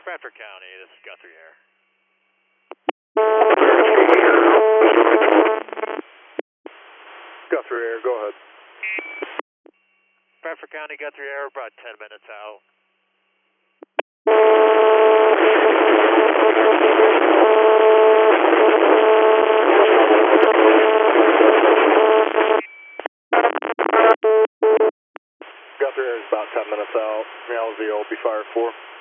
Bradford County, this is Guthrie Air. Guthrie Air, go ahead. Bradford County, Guthrie Air, about 10 minutes out. Guthrie Air is about 10 minutes out. LZO will be fired for.